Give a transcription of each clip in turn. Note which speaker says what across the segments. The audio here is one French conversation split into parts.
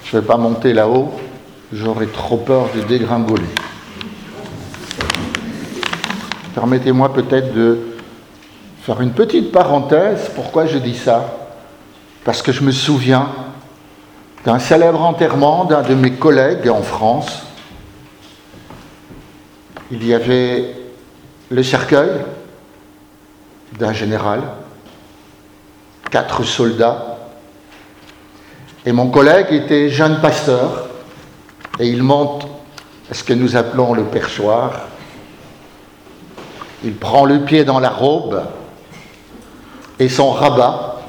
Speaker 1: Je ne vais pas monter là-haut, j'aurais trop peur de dégringoler. Permettez-moi peut-être de faire une petite parenthèse. Pourquoi je dis ça? Parce que je me souviens d'un célèbre enterrement d'un de mes collègues en France. Il y avait le cercueil d'un général, 4 soldats, et mon collègue était jeune pasteur, et il monte à ce que nous appelons le perchoir. Il prend le pied dans la robe, et son rabat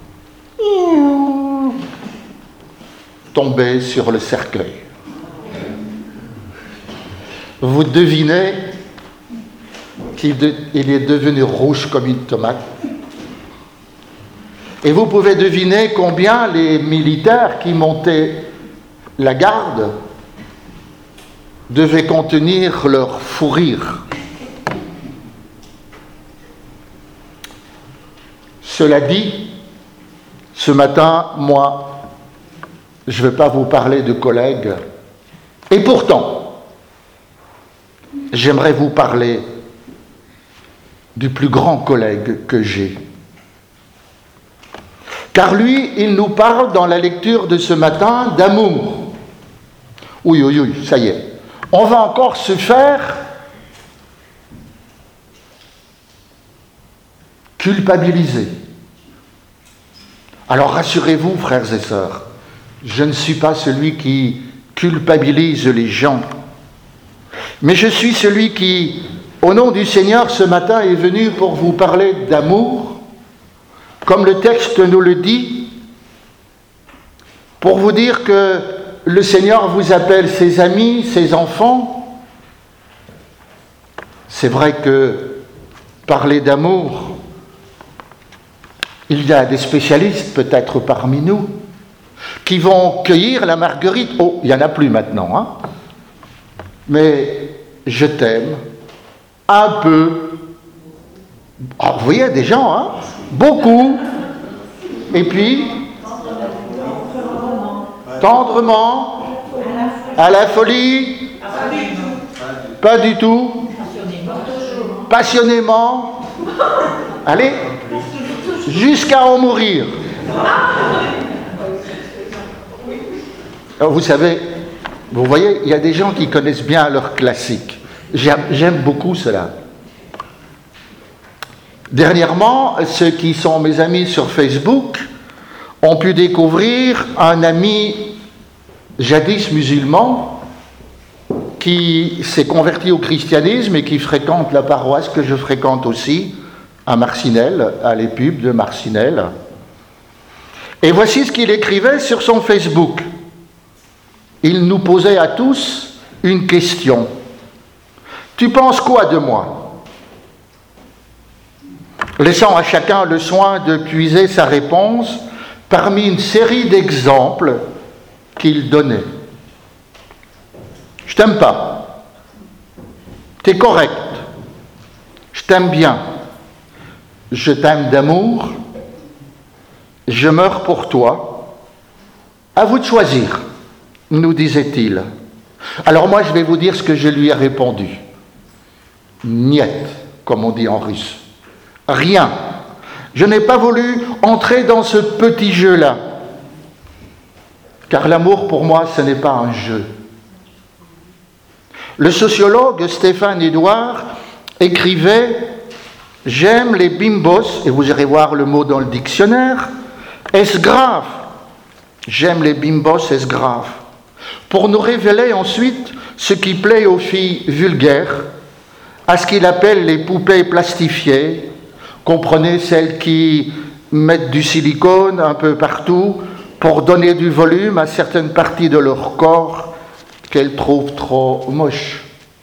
Speaker 1: tombait sur le cercueil. Vous devinez qu'il est devenu rouge comme une tomate. Et vous pouvez deviner combien les militaires qui montaient la garde devaient contenir leur fou rire. Cela dit, ce matin, moi, je ne vais pas vous parler de collègues. Et pourtant, j'aimerais vous parler du plus grand collègue que j'ai. Car lui, il nous parle dans la lecture de ce matin d'amour. Oui, ça y est. On va encore se faire culpabiliser. Alors rassurez-vous, frères et sœurs, je ne suis pas celui qui culpabilise les gens, mais je suis celui qui, au nom du Seigneur, ce matin est venu pour vous parler d'amour, comme le texte nous le dit, pour vous dire que le Seigneur vous appelle ses amis, ses enfants. C'est vrai que parler d'amour, il y a des spécialistes peut-être parmi nous qui vont cueillir la marguerite. Oh, il n'y en a plus maintenant, hein. Mais je t'aime un peu. Oh, vous voyez des gens, hein, beaucoup. Et puis, tendrement, à la folie, pas du tout, passionnément, allez, jusqu'à en mourir. Alors, vous savez, vous voyez, il y a des gens qui connaissent bien leurs classiques. J'aime beaucoup cela. Dernièrement, ceux qui sont mes amis sur Facebook ont pu découvrir un ami jadis musulman qui s'est converti au christianisme et qui fréquente la paroisse que je fréquente aussi, à Marcinelle, à l'Épube de Marcinelle. Et voici ce qu'il écrivait sur son Facebook. Il nous posait à tous une question. Tu penses quoi de moi ? Laissant à chacun le soin de puiser sa réponse parmi une série d'exemples qu'il donnait. Je t'aime pas. T'es correct. Je t'aime bien. Je t'aime d'amour. Je meurs pour toi. À vous de choisir, nous disait-il. Alors moi, je vais vous dire ce que je lui ai répondu. Niet, comme on dit en russe. Rien. Je n'ai pas voulu entrer dans ce petit jeu-là. Car l'amour, pour moi, ce n'est pas un jeu. Le sociologue Stéphane Edouard écrivait « J'aime les bimbos », et vous irez voir le mot dans le dictionnaire, « est-ce grave ?» J'aime les bimbos, est-ce grave? Pour nous révéler ensuite ce qui plaît aux filles vulgaires, à ce qu'il appelle les poupées plastifiées, comprenez celles qui mettent du silicone un peu partout pour donner du volume à certaines parties de leur corps qu'elles trouvent trop moches.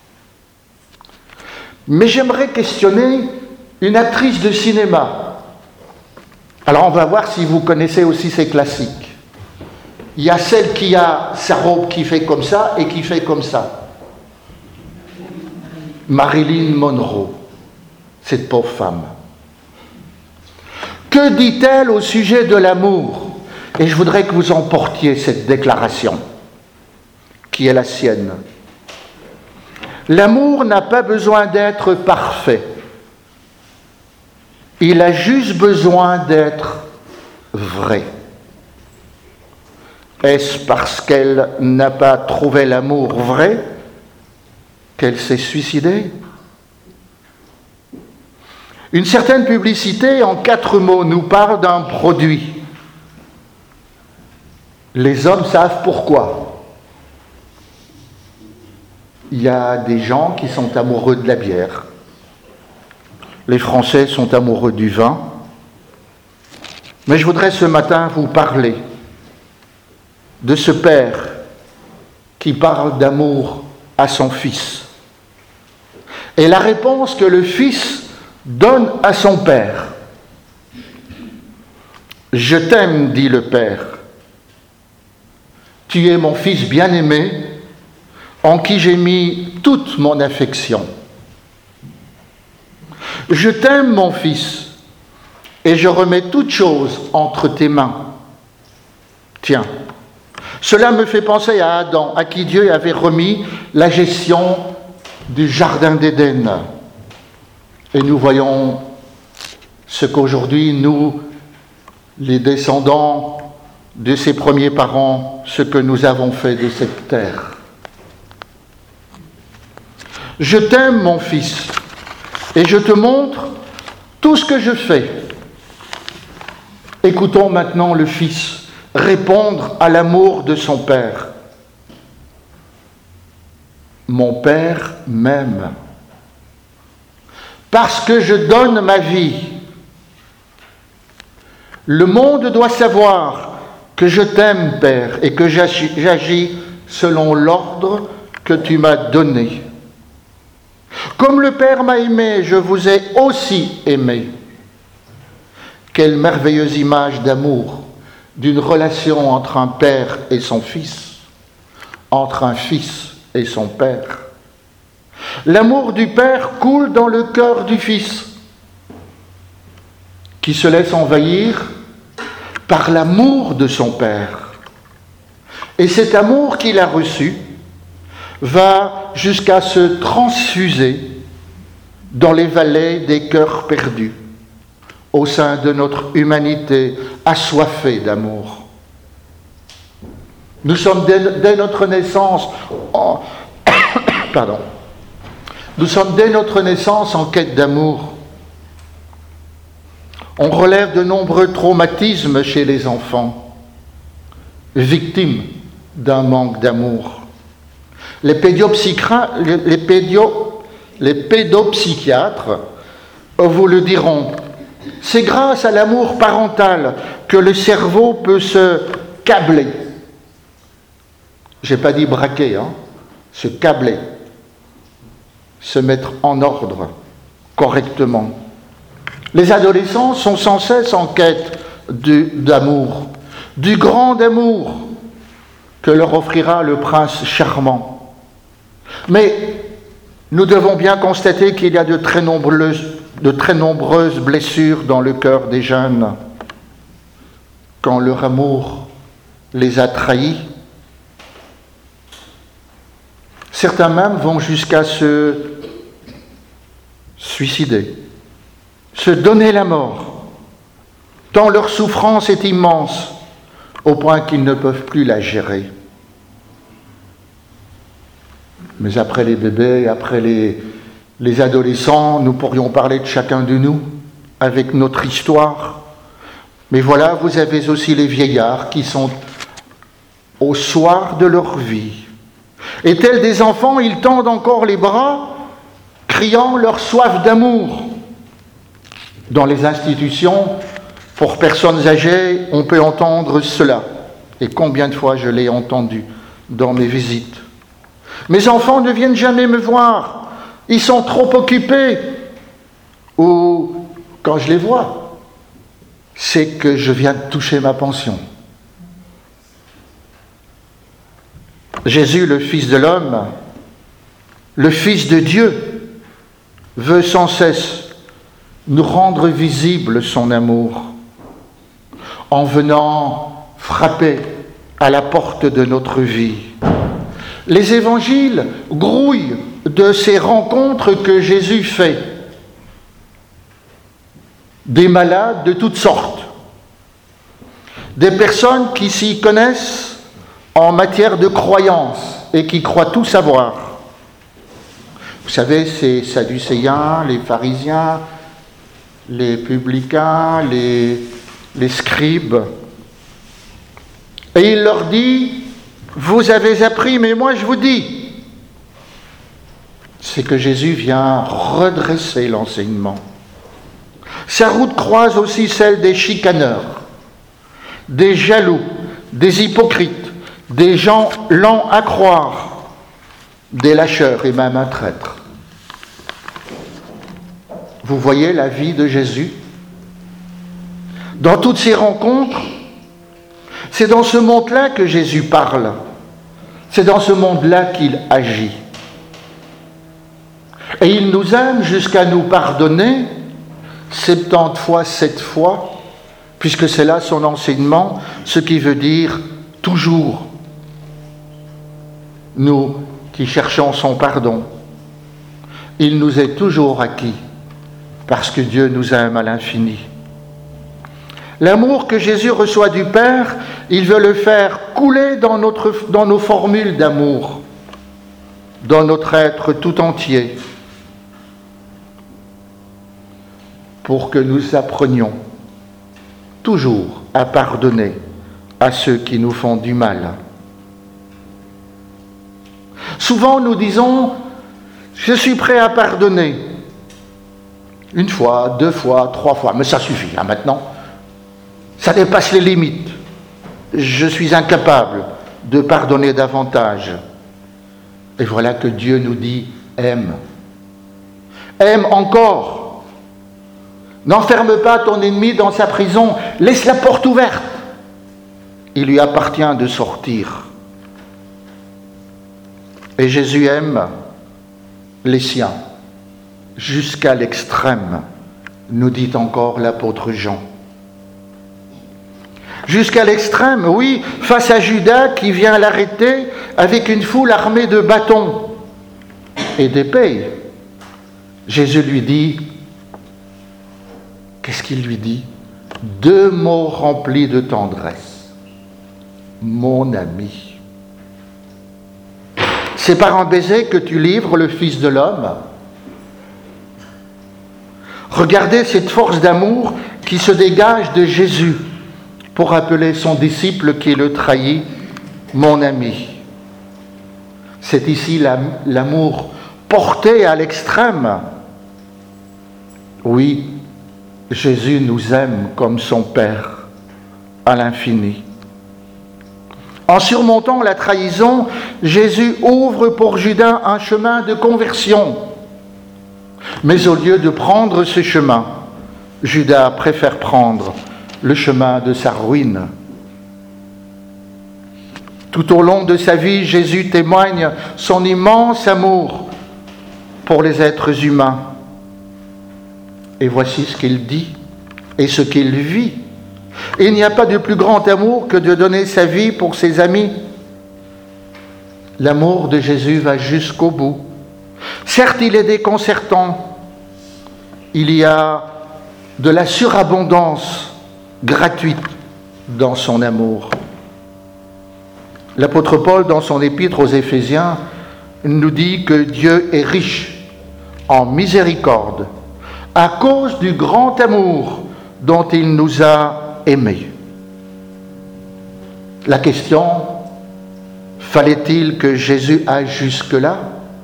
Speaker 1: Mais j'aimerais questionner une actrice de cinéma. Alors on va voir si vous connaissez aussi ces classiques. Il y a celle qui a sa robe qui fait comme ça et qui fait comme ça. Marilyn Monroe, cette pauvre femme. Que dit-elle au sujet de l'amour? Et je voudrais que vous emportiez cette déclaration, qui est la sienne. L'amour n'a pas besoin d'être parfait. Il a juste besoin d'être vrai. Est-ce parce qu'elle n'a pas trouvé l'amour vrai qu'elle s'est suicidée? Une certaine publicité, en 4 mots, nous parle d'un produit. Les hommes savent pourquoi. Il y a des gens qui sont amoureux de la bière. Les Français sont amoureux du vin. Mais je voudrais ce matin vous parler de ce père qui parle d'amour à son fils. Et la réponse que le fils donne à son père. « Je t'aime, dit le père. Tu es mon fils bien-aimé, en qui j'ai mis toute mon affection. Je t'aime, mon fils, et je remets toute chose entre tes mains. Tiens, cela me fait penser à Adam, à qui Dieu avait remis la gestion du jardin d'Éden. Et nous voyons ce qu'aujourd'hui, nous, les descendants de ses premiers parents, ce que nous avons fait de cette terre. Je t'aime, mon fils, et je te montre tout ce que je fais. Écoutons maintenant le fils répondre à l'amour de son père. Mon père m'aime. Parce que je donne ma vie. Le monde doit savoir que je t'aime, Père, et que j'agis selon l'ordre que tu m'as donné. Comme le Père m'a aimé, je vous ai aussi aimé. Quelle merveilleuse image d'amour, d'une relation entre un père et son fils, entre un fils et son père. L'amour du Père coule dans le cœur du Fils, qui se laisse envahir par l'amour de son Père. Et cet amour qu'il a reçu va jusqu'à se transfuser dans les vallées des cœurs perdus, au sein de notre humanité assoiffée d'amour. Nous sommes dès notre naissance Nous sommes dès notre naissance en quête d'amour. On relève de nombreux traumatismes chez les enfants, victimes d'un manque d'amour. Les pédopsychiatres vous le diront. C'est grâce à l'amour parental que le cerveau peut se câbler. Je n'ai pas dit braquer, se câbler. Se mettre en ordre correctement. Les adolescents sont sans cesse en quête d'amour, du grand amour que leur offrira le prince charmant. Mais nous devons bien constater qu'il y a de très nombreuses blessures dans le cœur des jeunes quand leur amour les a trahis. Certains même vont jusqu'à se suicider, se donner la mort, tant leur souffrance est immense, au point qu'ils ne peuvent plus la gérer. Mais après les bébés, après les adolescents, nous pourrions parler de chacun de nous, avec notre histoire. Mais voilà, vous avez aussi les vieillards qui sont au soir de leur vie. Et tels des enfants, ils tendent encore les bras, criant leur soif d'amour. Dans les institutions, pour personnes âgées, on peut entendre cela. Et combien de fois je l'ai entendu dans mes visites. Mes enfants ne viennent jamais me voir, ils sont trop occupés. Ou, quand je les vois, c'est que je viens de toucher ma pension. Jésus, le Fils de l'homme, le Fils de Dieu, veut sans cesse nous rendre visible son amour en venant frapper à la porte de notre vie. Les évangiles grouillent de ces rencontres que Jésus fait. Des malades de toutes sortes, des personnes qui s'y connaissent en matière de croyance et qui croient tout savoir. Vous savez, ces Sadducéens, les pharisiens, les publicains, les scribes. Et il leur dit, vous avez appris, mais moi je vous dis. C'est que Jésus vient redresser l'enseignement. Sa route croise aussi celle des chicaneurs, des jaloux, des hypocrites, des gens lents à croire, des lâcheurs et même un traître. Vous voyez la vie de Jésus? Dans toutes ces rencontres, c'est dans ce monde-là que Jésus parle. C'est dans ce monde-là qu'il agit. Et il nous aime jusqu'à nous pardonner 70 fois, 7 fois, puisque c'est là son enseignement, ce qui veut dire toujours. Nous qui cherchons son pardon, il nous est toujours acquis, parce que Dieu nous aime à l'infini. L'amour que Jésus reçoit du Père, il veut le faire couler dans nos formules d'amour, dans notre être tout entier, pour que nous apprenions toujours à pardonner à ceux qui nous font du mal. Souvent nous disons, je suis prêt à pardonner. 1 fois, 2 fois, 3 fois, mais ça suffit, maintenant. Ça dépasse les limites. Je suis incapable de pardonner davantage. Et voilà que Dieu nous dit, aime. Aime encore. N'enferme pas ton ennemi dans sa prison, laisse la porte ouverte. Il lui appartient de sortir. Et Jésus aime les siens jusqu'à l'extrême, nous dit encore l'apôtre Jean. Jusqu'à l'extrême, oui, face à Judas qui vient l'arrêter avec une foule armée de bâtons et d'épées. Jésus lui dit, qu'est-ce qu'il lui dit? 2 mots remplis de tendresse. Mon ami. C'est par un baiser que tu livres le Fils de l'homme. Regardez cette force d'amour qui se dégage de Jésus pour appeler son disciple qui le trahit, mon ami. C'est ici l'amour porté à l'extrême. Oui, Jésus nous aime comme son Père à l'infini. En surmontant la trahison, Jésus ouvre pour Judas un chemin de conversion. Mais au lieu de prendre ce chemin, Judas préfère prendre le chemin de sa ruine. Tout au long de sa vie, Jésus témoigne son immense amour pour les êtres humains. Et voici ce qu'il dit et ce qu'il vit. Il n'y a pas de plus grand amour que de donner sa vie pour ses amis. L'amour de Jésus va jusqu'au bout. Certes, il est déconcertant. Il y a de la surabondance gratuite dans son amour. L'apôtre Paul, dans son épître aux Éphésiens, nous dit que Dieu est riche en miséricorde à cause du grand amour dont il nous a aimés. La question, fallait-il que Jésus aille jusque-là?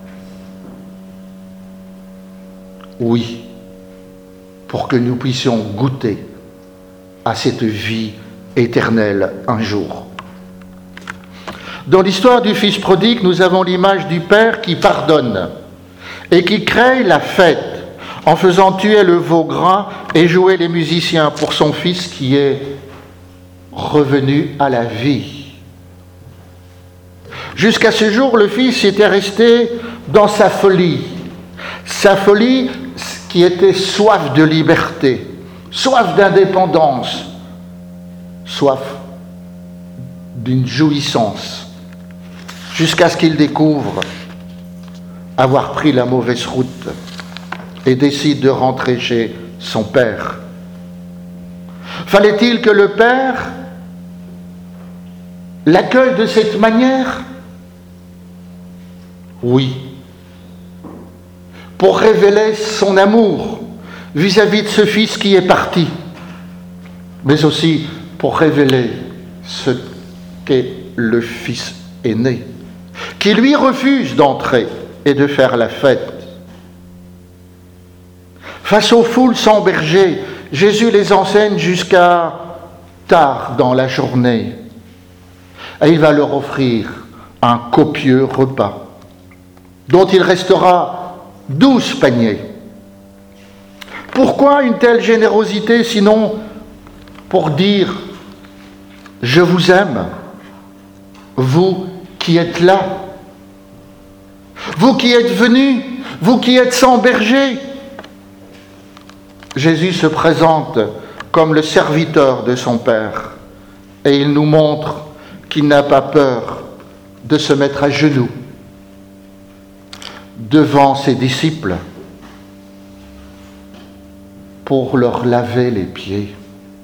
Speaker 1: Oui, pour que nous puissions goûter à cette vie éternelle un jour. Dans l'histoire du Fils prodigue, nous avons l'image du Père qui pardonne et qui crée la fête en faisant tuer le veau gras et jouer les musiciens pour son Fils qui est revenu à la vie. Jusqu'à ce jour, le Fils était resté dans sa folie qui était soif de liberté, soif d'indépendance, soif d'une jouissance, jusqu'à ce qu'il découvre avoir pris la mauvaise route et décide de rentrer chez son père. Fallait-il que le père l'accueille de cette manière? Oui, pour révéler son amour vis-à-vis de ce fils qui est parti, mais aussi pour révéler ce qu'est le fils aîné, qui lui refuse d'entrer et de faire la fête. Face aux foules sans berger, Jésus les enseigne jusqu'à tard dans la journée. Et il va leur offrir un copieux repas, dont il restera 12 paniers. Pourquoi une telle générosité, sinon pour dire « Je vous aime, vous qui êtes là, vous qui êtes venus, vous qui êtes sans berger ». Jésus se présente comme le serviteur de son Père et il nous montre qu'il n'a pas peur de se mettre à genoux devant ses disciples pour leur laver les pieds.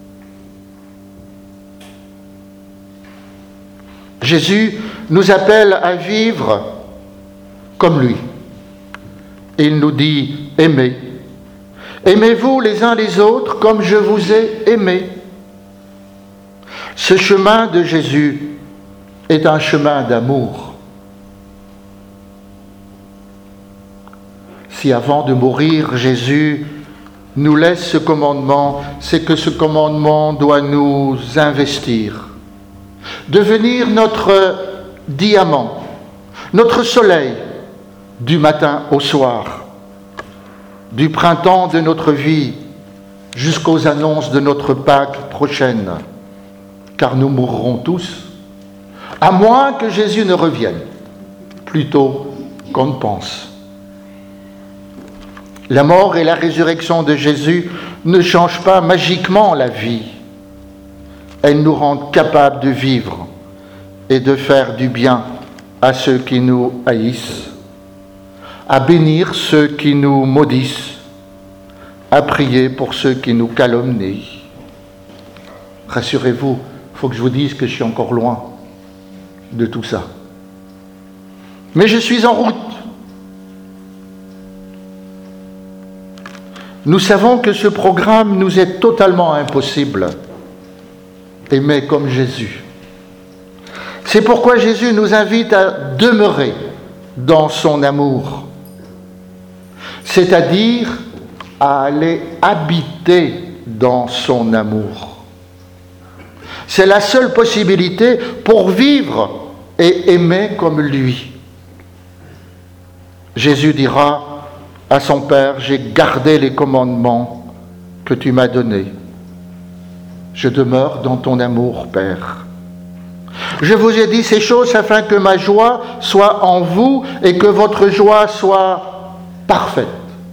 Speaker 1: Jésus nous appelle à vivre comme lui. Il nous dit « Aimez. Aimez-vous les uns les autres comme je vous ai aimés. » Ce chemin de Jésus est un chemin d'amour. Si avant de mourir, Jésus nous laisse ce commandement, c'est que ce commandement doit nous investir, devenir notre diamant, notre soleil du matin au soir, du printemps de notre vie jusqu'aux annonces de notre Pâques prochaine, car nous mourrons tous, à moins que Jésus ne revienne, plus tôt qu'on ne pense. La mort et la résurrection de Jésus ne changent pas magiquement la vie. Elles nous rendent capables de vivre et de faire du bien à ceux qui nous haïssent, à bénir ceux qui nous maudissent, à prier pour ceux qui nous calomnient. Rassurez-vous, il faut que je vous dise que je suis encore loin de tout ça. Mais je suis en route. Nous savons que ce programme nous est totalement impossible. Aimer comme Jésus. C'est pourquoi Jésus nous invite à demeurer dans son amour, c'est-à-dire à aller habiter dans son amour. C'est la seule possibilité pour vivre et aimer comme lui. Jésus dira à son Père, « J'ai gardé les commandements que tu m'as donnés. Je demeure dans ton amour, Père. Je vous ai dit ces choses afin que ma joie soit en vous et que votre joie soit parfaite. »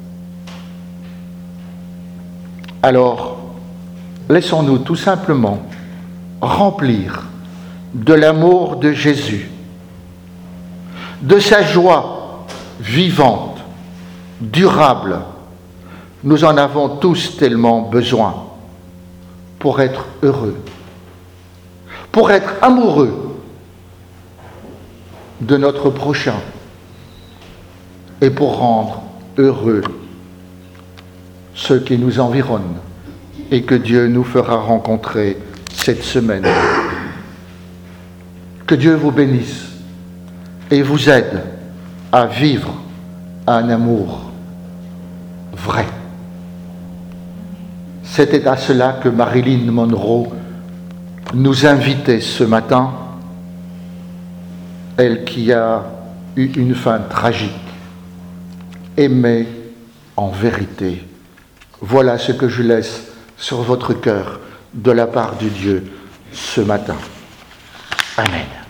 Speaker 1: Alors, laissons-nous tout simplement remplir de l'amour de Jésus, de sa joie vivante, durable. Nous en avons tous tellement besoin pour être heureux, pour être amoureux de notre prochain et pour rendre heureux ceux qui nous environnent et que Dieu nous fera rencontrer cette semaine. Que Dieu vous bénisse et vous aide à vivre un amour vrai. C'était à cela que Marilyn Monroe nous invitait ce matin, elle qui a eu une fin tragique. Aimer en vérité. Voilà ce que je laisse sur votre cœur de la part de Dieu ce matin. Amen.